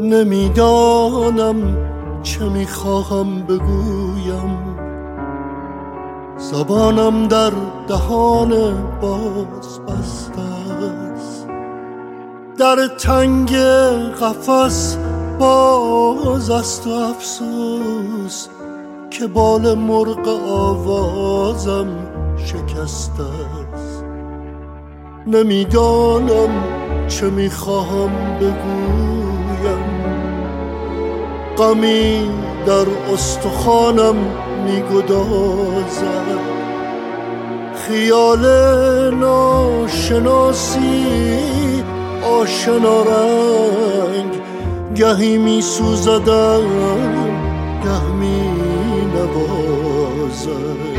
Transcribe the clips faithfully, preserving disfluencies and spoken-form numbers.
نمیدانم چه میخواهم بگویم، زبانم در دهان باز بسته است. در تنگ قفس باز است و افسوس که بال مرغ آوازم شکسته است. نمیدانم چه میخواهم بگویم، غمی در استخوانم میگدازد. خیال ناشناسی آشنا رنگ، گهی میسوزدم گه می نوازد.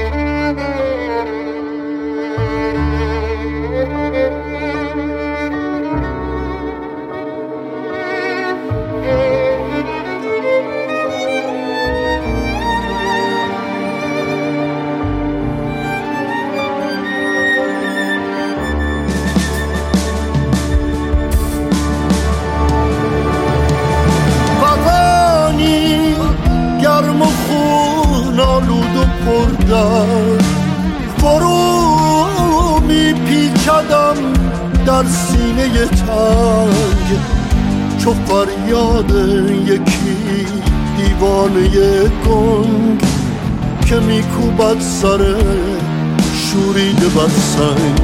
گرم و خون آلود و پردر فرو میپیچدم در سینه تنگ، چو فریاد یکی دیوانه گنگ که میکوبد سر شوریده بر سنگ.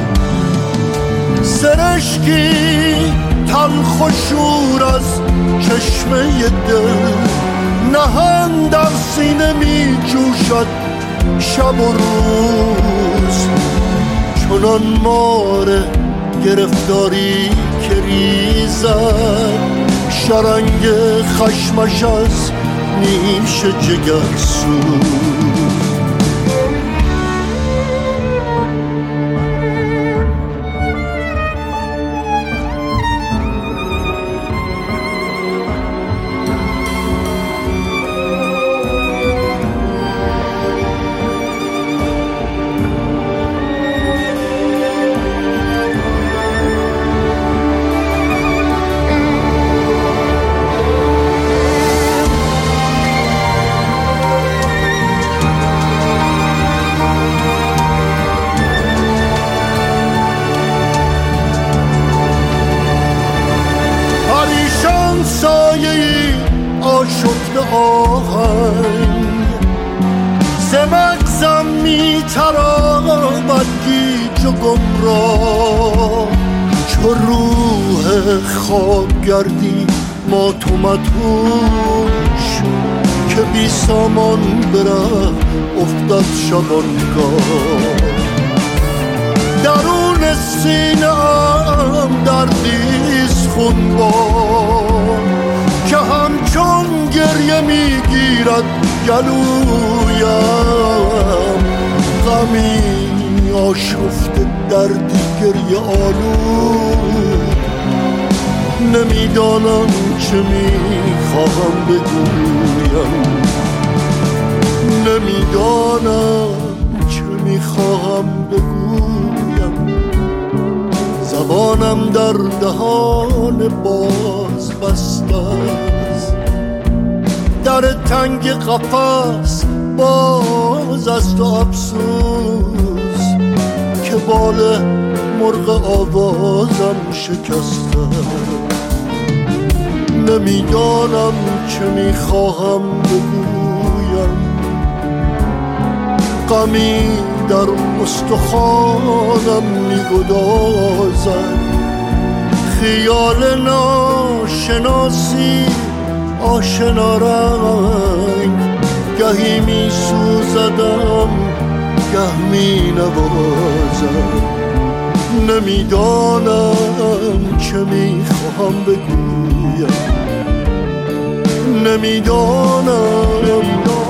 سرشکی تلخ و شور از چشمه دل، نهان در سینه می جوشد شب و روز. چنان مار گرفتاری که ریزد، شرنگ خشمش از نیش جگر سوز. سایه‌ای آشفته آهنگ ز مغزم می‌تراود گیج و گمراه. چو روح خوابگردی مات و مدهوش که بی سامان بره افتد شبانگاه. درون سینه‌ام دردیست خونبار که همچون گریه میگیرد گلویم. غمی آشفته دردی گریه آلود، نمیدانم چه میخواهم بگویم، نمیدانم چه میخواهم بگویم. زبانم در دهان باز بسته است. در تنگ قفس باز است و افسوس که بال مرغ آوازم شکسته. نمیدانم چه میخواهم بگویم، غمی در استخوانم میگدازد. خیال ناشناسی آشنا رنگ، گهی میسوزدم گه می نوازد. نمیدانم چه میخواهم بگویم، نمیدانم